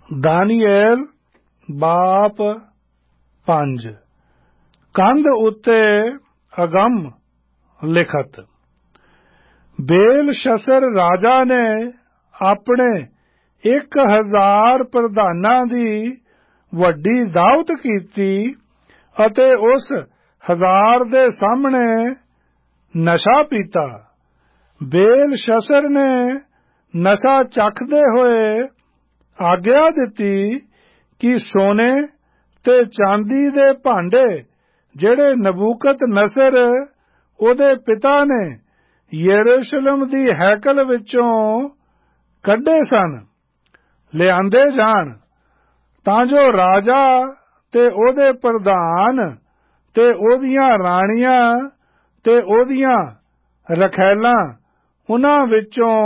Daniel बाप 5 कंध उत्ते अगम लिखत। बेलशस्सर राजा ने अपने 1000 प्रधानां दी वड्डी दावत कीती अते उस 1000 दे सामने नशा पीता। बेलशस्सर ने नशा चखदे होए आग्या दिती कि सोने ते चांदी दे भांडे जेड़े नबूकदनस्सर ओदे पिता ने यरूशलेम दी हैकल विचों कढे सन लिआंदे जाण, तां जो राजा ते ओदे प्रधान ते ओदियां राणियां ते ओदियां रखैलां उन्हां विचों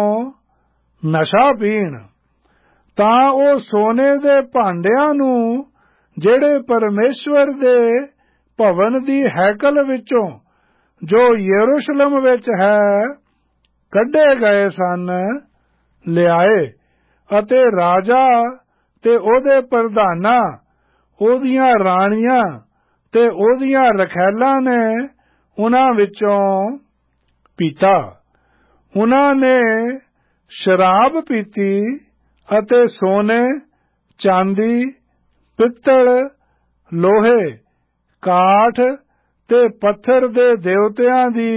नशा पीण। तां ओ सोने दे भांडिਆਂ ਨੂੰ ਜਿਹੜੇ परमेश्वर दे भवन दी हैकल विचों जो यरूशलेम विच है कढे गए सन लिआए अते राजा ते ओदे प्रधानां ओदियां राणियां ते ओदियां रखैलां ने उन्हां विचों पीता। उन्हां ने शराब पीती अते सोने चांदी पित्तल लोहे काठ ते पत्थर दे देवतियां दी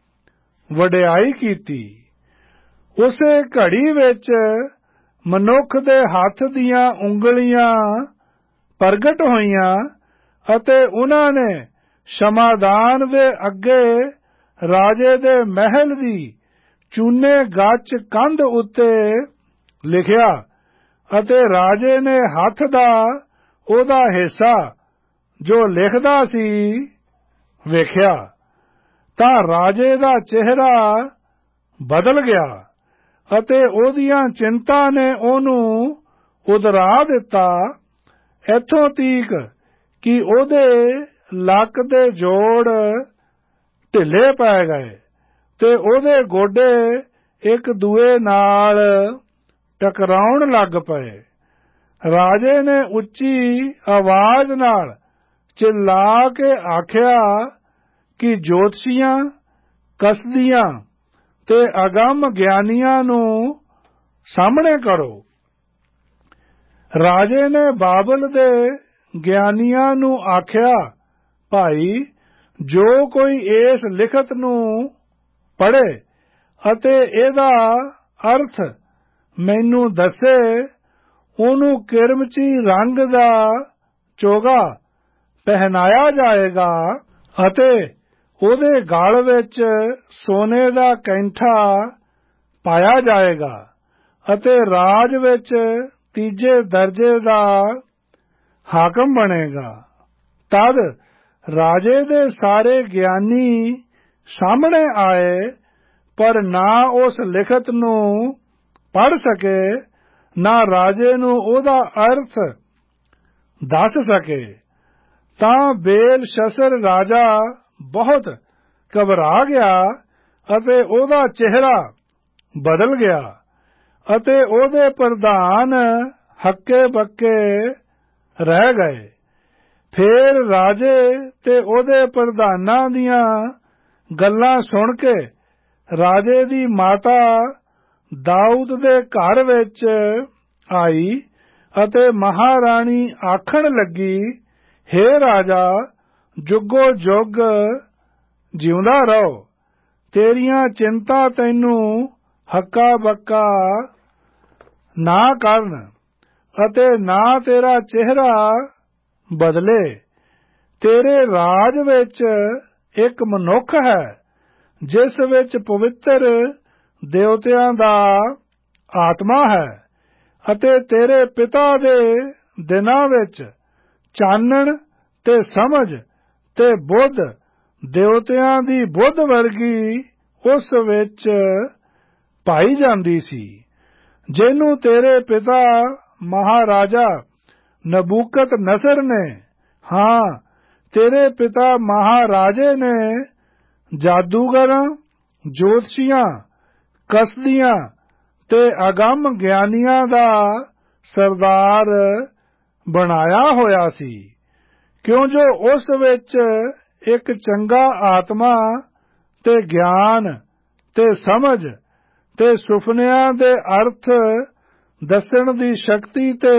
वडियाई कीती। उसे घड़ी विच मनुख दे हथ दियां उंगलियां प्रगट होईयां अते उन्हां ने शमादान दे अगे राजे दे महल दी चूने गच कंध उत्ते लिखिया अते राजे ने हथ दा ओदा हिस्सा जो लिखदा सी वेख्या तां राजे दा चेहरा बदल गया अते ओदियां चिंता ने ओनू उधरा दिता इत्थों तीक कि ओदे लक दे जोड़ ढिले पै गए ते ओदे गोडे एक दूए नाल टकराउण लग पए। राजे ने उच्ची आवाज नाल चिल्ला के आख्या कि जोतषियां कसदियां ते अगम ज्ञानियां नू सामने करो। राजे ने बाबल दे ज्ञानियां नू आख्या भाई जो कोई इस लिखत नू पढ़े अते एदा अर्थ मैनू दसे ओनू किरमची रंग दा चोगा पहनाया जाएगा अते ओदे गल विच सोने दा कैंठा पाया जाएगा अते राज विच तीजे दर्जे दा हाकम बनेगा। तद राजे दे सारे ज्ञानी सामने आए पर ना उस लिखत नू पढ़ सके ना राजे नू ओदा अर्थ दस सके। तां बेलशस्सर राजा बहुत घबरा गया अते ओदा चेहरा बदल गया अते ओदे प्रधान हक्के बक्के रह गए। फिर राजे ते ओदे प्रधानां दियां गल्लां सुन के राजे दी माता दाऊद दे घर विच आई अते महारानी आखण लगी हे राजा जुगो जुग जिउंदा रहो। तेरियां चिंता तैनू हक्का बक्का ना करन अते ना तेरा चेहरा बदले। तेरे राज विच एक मनुख है जिस विच पवित्र देवतियां दा आत्मा है अते तेरे पिता दे दिनां विच चानण ते समझ ते बुद्ध देवतियां दी बुद्ध वर्गी उस विच पाई जांदी सी जिन्नू तेरे पिता महाराजा नबूकदनस्सर ने हाँ तेरे पिता महाराजे ने जादूगरां जोतषियां कसदियां ते अगम ज्ञानियां दा ਸਰਦਾਰ ਬਣਾਇਆ ਹੋਇਆ ਸੀ, ਕਿਉਂ ਜੋ ਉਸ ਵਿੱਚ ਇੱਕ ਚੰਗਾ ਆਤਮਾ ਤੇ ਗਿਆਨ ਤੇ ਸਮਝ ਤੇ ਸੁਪਨਿਆਂ ਦੇ ਅਰਥ ਦੱਸਣ ਦੀ ਸ਼ਕਤੀ ਤੇ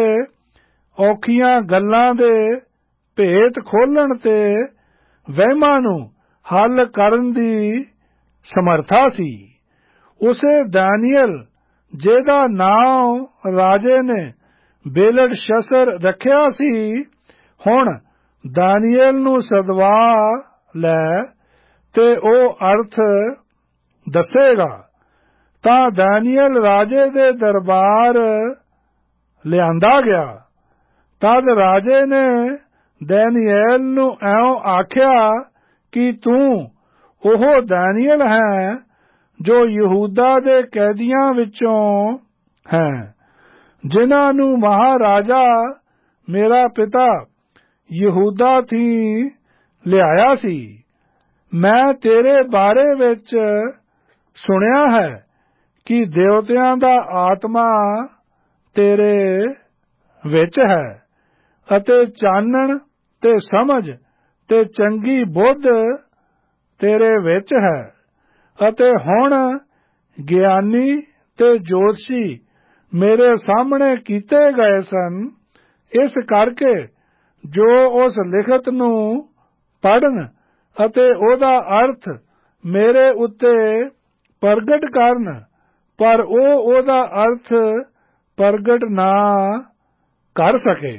ਔਖੀਆਂ ਗੱਲਾਂ ਦੇ ਭੇਤ ਖੋਲ੍ਹਣ ਤੇ ਵਹਿਮਾਂ ਨੂੰ ਹੱਲ ਕਰਨ ਦੀ ਸਮਰੱਥਾ ਸੀ। ਉਸੇ ਦਾਨੀਏਲ, ਜਿਹਦਾ ਨਾਮ ਰਾਜੇ ਨੇ ਬੇਲਤਸ਼ੱਸਰ ਰੱਖਿਆ ਸੀ, ਹੁਣ ਦਾਨੀਏਲ ਨੂੰ ਸਦਵਾ ਲੈ ਤੇ ਉਹ ਅਰਥ ਦੱਸੇਗਾ। ਤਾਂ ਦਾਨੀਏਲ ਰਾਜੇ ਦੇ ਦਰਬਾਰ ਲਿਆਂਦਾ ਗਿਆ। ਤਦ ਰਾਜੇ ਨੇ ਦਾਨੀਏਲ ਨੂੰ ਇਉਂ ਆਖਿਆ ਕਿ ਤੂੰ ਉਹ ਦਾਨੀਏਲ ਹੈ ਜੋ ਯਹੂਦਾ ਦੇ ਕੈਦੀਆਂ ਵਿੱਚੋਂ ਹੈ, ਜਿਨ੍ਹਾਂ ਨੂੰ ਮਹਾਰਾਜਾ ਮੇਰਾ ਪਿਤਾ ਯਹੂਦਾ ਥੀ ਲਿਆਇਆ ਸੀ। ਮੈਂ ਤੇਰੇ ਬਾਰੇ ਵਿੱਚ ਸੁਣਿਆ ਹੈ ਕਿ ਦੇਵਤਿਆਂ ਦਾ ਆਤਮਾ ਤੇਰੇ ਵਿੱਚ ਹੈ ਅਤੇ ਚਾਨਣ ਤੇ ਸਮਝ ਤੇ ਚੰਗੀ ਬੁੱਧ ਤੇਰੇ ਵਿੱਚ ਹੈ, ਅਤੇ ਹੁਣ ਗਿਆਨੀ ਤੇ ਜੋਤਸ਼ੀ ਮੇਰੇ ਸਾਹਮਣੇ ਕੀਤੇ ਗਏ ਸਨ। ਇਸ ਕਰਕੇ ਜੋ ਉਸ ਲਿਖਤ ਨੂੰ ਪੜ੍ਹਨ ਅਤੇ ਉਹਦਾ ਅਰਥ ਮੇਰੇ ਉੱਤੇ ਪ੍ਰਗਟ ਕਰਨ, ਪਰ ਉਹ ਉਹਦਾ ਅਰਥ ਪ੍ਰਗਟ ਨਾ ਕਰ ਸਕੇ।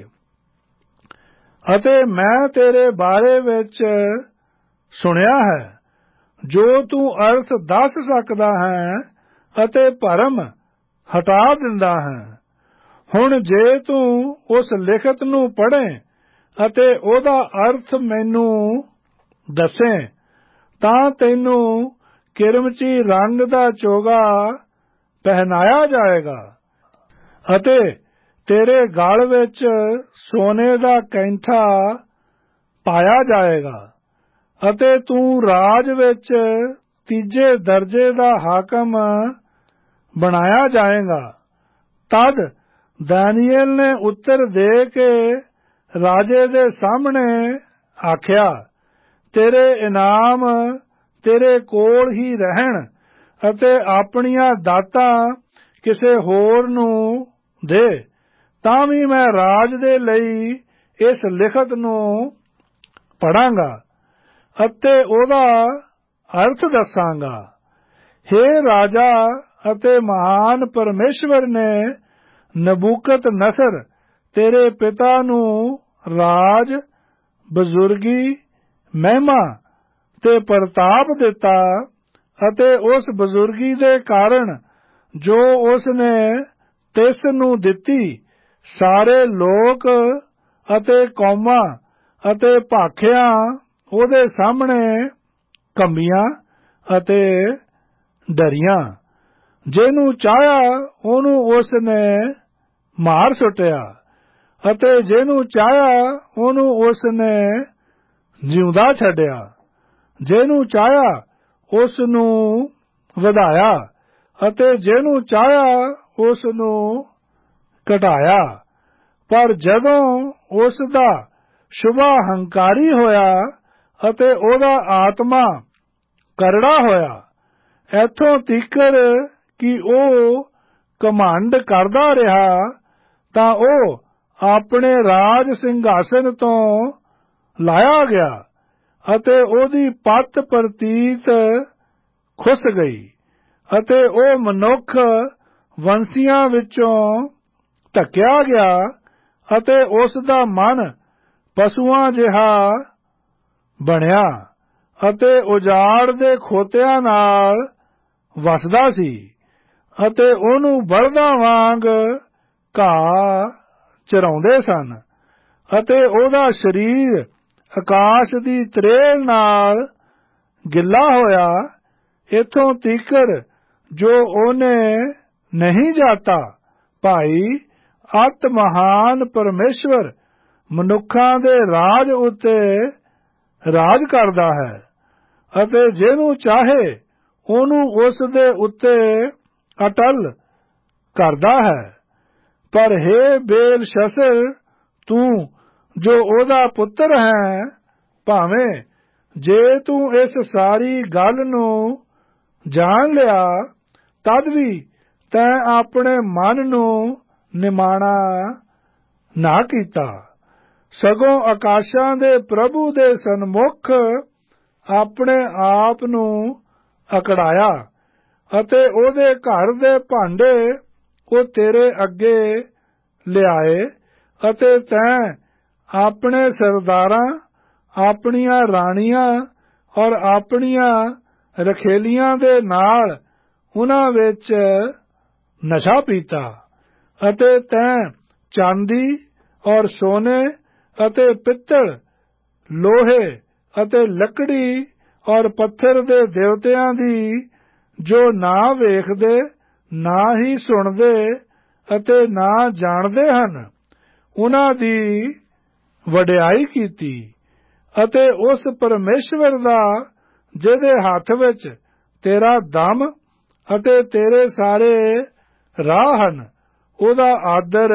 ਅਤੇ ਮੈਂ ਤੇਰੇ ਬਾਰੇ ਵਿੱਚ ਸੁਣਿਆ ਹੈ, ਜੋ ਤੂੰ ਅਰਥ ਦੱਸ ਸਕਦਾ ਹੈ ਅਤੇ ਭਰਮ ਹਟਾ ਦਿੰਦਾ ਹੈ। ਹੁਣ ਜੇ ਤੂੰ ਉਸ ਲਿਖਤ ਨੂੰ ਪੜ੍ਹੇ ਅਤੇ ਉਹਦਾ ਅਰਥ ਮੈਨੂੰ ਦੱਸੇ, ਤਾਂ ਤੈਨੂੰ ਕਿਰਮਚੀ ਰੰਗ ਦਾ ਚੋਗਾ ਪਹਿਨਾਇਆ ਜਾਏਗਾ ਅਤੇ ਤੇਰੇ ਗਲ ਵਿੱਚ ਸੋਨੇ ਦਾ ਕੈਂਠਾ ਪਾਇਆ ਜਾਏਗਾ, ਅਤੇ ਤੂੰ ਰਾਜ ਵਿੱਚ ਤੀਜੇ ਦਰਜੇ ਦਾ ਹਾਕਮ ਬਣਾਇਆ ਜਾਏਗਾ। ਤਦ ਦਾਨੀਏਲ ਨੇ ਉੱਤਰ ਦੇ ਕੇ ਰਾਜੇ ਦੇ ਸਾਹਮਣੇ ਆਖਿਆ, ਤੇਰੇ ਇਨਾਮ ਤੇਰੇ ਕੋਲ ਹੀ ਰਹਿਣ ਅਤੇ ਆਪਣੀਆਂ ਦਾਤਾਂ ਕਿਸੇ ਹੋਰ ਨੂੰ ਦੇ। ਤਾਂ ਵੀ ਮੈਂ ਰਾਜ ਦੇ ਲਈ ਇਸ ਲਿਖਤ ਨੂੰ ਪੜ੍ਹਾਂਗਾ ਅਤੇ ਉਹਦਾ ਅਰਥ ਦੱਸਾਂਗਾ। ਹੇ ਰਾਜਾ ਅਤੇ ਮਹਾਨ ਪਰਮੇਸ਼ਵਰ ਨੇ ਨਬੂਕਤ-ਨਸਰ ਤੇਰੇ ਪਿਤਾ ਨੂੰ ਰਾਜ, ਬਜ਼ੁਰਗੀ, ਮਹਿਮਾ ਤੇ ਪ੍ਰਤਾਪ ਦਿੱਤਾ, ਅਤੇ ਉਸ ਬਜ਼ੁਰਗੀ ਦੇ ਕਾਰਨ ਜੋ ਉਸ ਨੇ ਤਿਸ ਨੂੰ ਦਿੱਤੀ, ਸਾਰੇ ਲੋਕ ਅਤੇ ਕੌਮਾਂ ਅਤੇ ਭਾਖਿਆਂ ਉਹਦੇ ਸਾਹਮਣੇ ਕੰਬੀਆਂ ਅਤੇ ਡਰੀਆਂ। ਜਿਹਨੂੰ ਚਾਹਿਆ ਉਹਨੂੰ ਉਸ ਨੇ ਮਾਰ ਸੁੱਟਿਆ, ਅਤੇ ਜਿਹਨੂੰ ਚਾਹਿਆ ਉਹਨੂੰ ਉਸ ਨੇ ਜਿਉਂਦਾ ਛੱਡਿਆ। ਜਿਹਨੂੰ ਚਾਹਿਆ ਉਸ ਨੂੰ ਵਧਾਇਆ, ਅਤੇ ਜਿਹਨੂੰ ਚਾਹਿਆ ਉਸ ਨੂੰ ਘਟਾਇਆ। ਪਰ ਜਦੋਂ ਉਸ ਦਾ ਸ਼ੁਭਾ ਹੰਕਾਰੀ ਹੋਇਆ ਅਤੇ ਉਹਦਾ ਆਤਮਾ ਕਰੜਾ ਹੋਇਆ, ਇੱਥੋਂ ਤੀਕਰ ਕਿ ਉਹ ਘਮੰਡ ਕਰਦਾ ਰਿਹਾ, ਤਾਂ ਉਹ ਆਪਣੇ ਰਾਜ ਸਿੰਘਾਸਨ ਤੋਂ ਲਾਇਆ ਗਿਆ ਅਤੇ ਉਹਦੀ ਪੱਤ ਪ੍ਰਤੀਤ ਖੁੱਸ ਗਈ, ਅਤੇ ਉਹ ਮਨੁੱਖ ਵੰਸ਼ੀਆਂ ਵਿੱਚੋਂ ਧੱਕਿਆ ਗਿਆ, ਅਤੇ ਉਸ ਦਾ ਮਨ ਪਸ਼ੂਆਂ ਜਿਹਾ ਬਣਿਆ ਅਤੇ ਉਜਾੜ ਦੇ ਖੋਤਿਆਂ ਨਾਲ ਵਸਦਾ ਸੀ, ਅਤੇ ਉਹਨੂੰ ਬਲਦਾਂ ਵਾਂਗ ਘਾਹ ਚਰਾਉਂਦੇ ਸਨ, ਅਤੇ ਉਹਦਾ ਸਰੀਰ ਆਕਾਸ਼ ਦੀ ਤਰੇਲ ਨਾਲ ਗਿੱਲਾ ਹੋਇਆ। ਇੱਥੋਂ ਤੀਕਰ ਜੋ ਉਹਨੇ ਨਹੀਂ ਜਾਤਾ, ਭਾਈ ਅਤ ਮਹਾਨ ਪਰਮੇਸ਼ਵਰ ਮਨੁੱਖਾਂ ਦੇ ਰਾਜ ਉੱਤੇ ਰਾਜ ਕਰਦਾ ਹੈ, ਅਤੇ ਜਿਹਨੂੰ ਚਾਹੇ ਉਹਨੂੰ ਉਸ ਦੇ ਉੱਤੇ ਅਟਲ ਕਰਦਾ ਹੈ। ਪਰ ਹੇ ਬੇਲਸ਼ਸਰ, ਤੂੰ ਜੋ ਉਹਦਾ ਪੁੱਤਰ ਹੈ, ਭਾਵੇਂ ਜੇ ਤੂੰ ਇਸ ਸਾਰੀ ਗੱਲ ਨੂੰ ਜਾਣ ਲਿਆ, ਤਦ ਵੀ ਤੈਂ ਆਪਣੇ ਮਨ ਨੂੰ ਨਿਮਾਣਾ ਨਾ ਕੀਤਾ, ਸਗੋਂ ਆਕਾਸ਼ਾਂ ਦੇ ਪ੍ਰਭੂ ਦੇ ਸਨਮੁਖ ਆਪਣੇ ਆਪ ਨੂੰ ਅਕੜਾਇਆ, ਅਤੇ ਉਹਦੇ ਘਰ ਦੇ ਭਾਂਡੇ ਉਹ ਤੇਰੇ ਅੱਗੇ ਲਿਆਏ, ਅਤੇ ਤੈਂ ਆਪਣੇ ਸਰਦਾਰਾਂ, ਆਪਣੀਆਂ ਰਾਣੀਆਂ ਔਰ ਆਪਣੀਆਂ ਰਖੇਲੀਆਂ ਦੇ ਨਾਲ ਉਹਨਾਂ ਵਿੱਚ ਨਸ਼ਾ ਪੀਤਾ, ਅਤੇ ਤੈਂ ਚਾਂਦੀ ਔਰ ਸੋਨੇ ਅਤੇ ਪਿੱਤਲ, ਲੋਹੇ ਅਤੇ ਲੱਕੜੀ ਔਰ ਪੱਥਰ ਦੇ ਦੇਵਤਿਆਂ ਦੀ, ਜੋ ਨਾ ਵੇਖਦੇ, ਨਾ ਹੀ ਸੁਣਦੇ ਅਤੇ ਨਾ ਜਾਣਦੇ ਹਨ, ਉਹਨਾਂ ਦੀ ਵਡਿਆਈ ਕੀਤੀ, ਅਤੇ ਉਸ ਪਰਮੇਸ਼ਵਰ ਦਾ ਜਿਹਦੇ ਹੱਥ ਵਿੱਚ ਤੇਰਾ ਦਮ ਅਤੇ ਤੇਰੇ ਸਾਰੇ ਰਾਹ ਹਨ, ਉਹਦਾ ਆਦਰ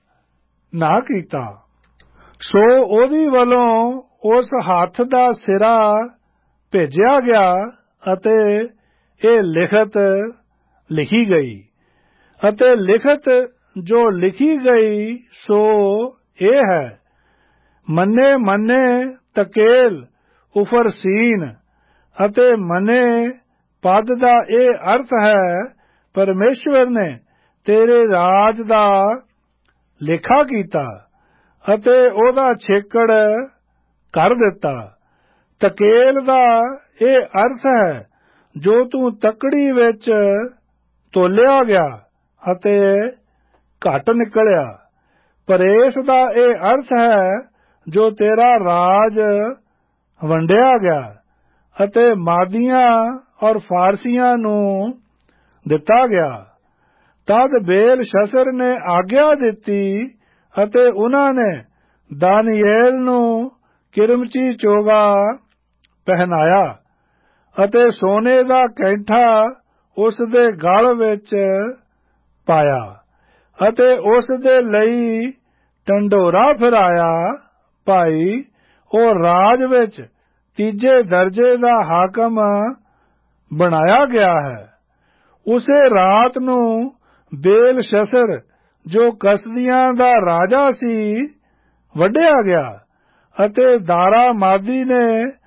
ਨਾ ਕੀਤਾ। ਸੋ ਉਹਦੀ ਵੱਲੋਂ ਉਸ ਹੱਥ ਦਾ ਸਿਰਾ ਭੇਜਿਆ ਗਿਆ, ਅਤੇ ਇਹ ਲਿਖਤ ਲਿਖੀ ਗਈ, ਅਤੇ ਲਿਖਤ ਜੋ ਲਿਖੀ ਗਈ ਸੋ ਇਹ ਹੈ, ਮੰਨੇ ਮੰਨੇ ਤਕੇਲ ਉਫਰਸੀਨ, ਅਤੇ ਮੰਨੇ ਪਦ ਦਾ ਇਹ ਅਰਥ ਹੈ, ਪਰਮੇਸ਼ਵਰ ਨੇ ਤੇਰੇ ਰਾਜ ਦਾ ਲੇਖਾ ਕੀਤਾ ਅਤੇ ਉਹਦਾ ਛੇਕੜ ਕਰ ਦਿੱਤਾ। ਤਕੇਲ ਦਾ ਇਹ ਅਰਥ ਹੈ, ਜੋ ਤੂੰ ਤਕੜੀ ਵਿੱਚ ਤੋਲਿਆ ਗਿਆ ਅਤੇ ਘੱਟ ਨਿਕਲਿਆ। ਪਰੇਸ ਦਾ ਇਹ ਅਰਥ ਹੈ, ਜੋ ਤੇਰਾ ਰਾਜ ਵੰਡਿਆ ਗਿਆ ਅਤੇ ਮਾਦੀਆਂ ਔਰ ਫਾਰਸੀਆਂ ਨੂੰ ਦਿੱਤਾ ਗਿਆ। ਤਦ ਬੇਲਸ਼ਸਰ ਨੇ ਆਗਿਆ ਦਿੱਤੀ, ਅਤੇ ਉਹਨਾਂ ਨੇ ਦਾਨੀਏਲ ਨੂੰ ਕਿਰਮਚੀ ਚੋਗਾ ਪਹਿਨਾਇਆ, ਅਤੇ ਸੋਨੇ ਦਾ ਕੈਂਠਾ ਉਸ ਦੇ ਗਲ ਵਿੱਚ ਪਾਇਆ, ਅਤੇ ਉਸ ਦੇ ਲਈ ਢੰਡੋਰਾ ਫਿਰਾਇਆ। ਭਾਈ ਉਹ ਰਾਜ ਵਿੱਚ ਤੀਜੇ ਦਰਜੇ ਦਾ ਹਾਕਮ ਬਣਾਇਆ ਗਿਆ ਹੈ। ਉਸੇ ਰਾਤ ਨੂੰ ਬੇਲਸ਼ਸਰ, ਜੋ ਕਸਦੀਆਂ ਦਾ ਰਾਜਾ ਸੀ, ਵੱਢਿਆ ਗਿਆ, ਅਤੇ ਦਾਰਾ ਮਾਦੀ ਨੇ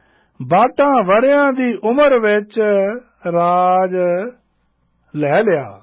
62 ਵਰ੍ਹਿਆਂ ਦੀ ਉਮਰ ਵਿੱਚ ਰਾਜ ਲੈ ਲਿਆ।